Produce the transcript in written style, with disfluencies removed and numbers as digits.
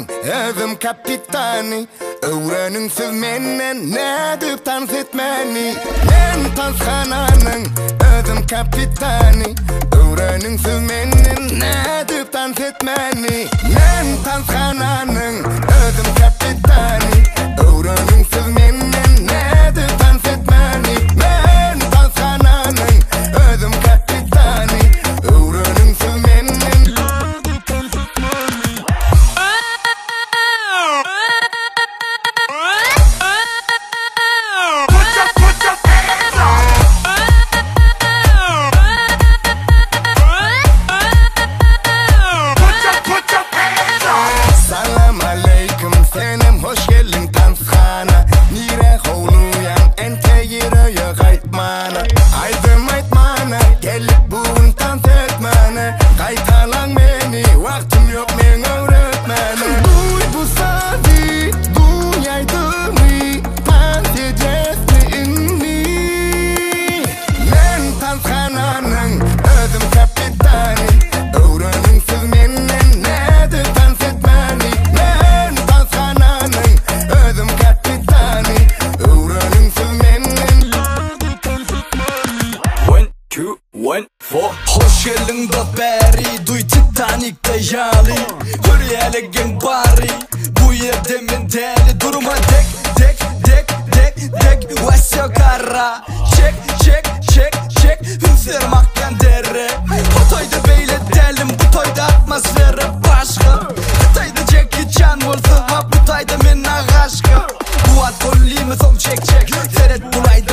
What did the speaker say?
Tazxananın özüm kapitani. Öğreninsiz menden ne deyip dans etmeni. Men Tazxananın özüm kapitani. Öğreninsiz menden ne deyip dans etmeni. Men Tazxananın özüm kapitani. Öğreninsiz menden ne deyip dans etmeni. Men Tazxananın özüm kapitani. Öğreninsiz menden hoş geldin Tazxana. Nire hovluyan ente yere kaytmana. Aydım aytmana gelip bugün dans etmene. Kaytalan beni vaktim yok men öğretmene. Duy bu sazi duyaydı mı? Dans edeceğiz mi inni? Men Tazxananın özüm kapitani. Öğreninsiz menden ne de dans etmeni. Men Tazxananın özüm kapitani. Öğreninsiz menden 1, 2, 1, 4. Hoş geldin da beri. Duy Titanic'te yali. Hürriyelegen bari. Bu yerde min deli. Durma dek dek dek dek dek. Vesyo kara. Çek çek çek çek. Hüfler mahken dere. Bu toyda beyle delim. Bu toyda atmosferi başka. Bu toyda Jackie Chan olsa. Ha bu toyda min ağaşka. Bu at kollimi son çek çek. Seret bulayda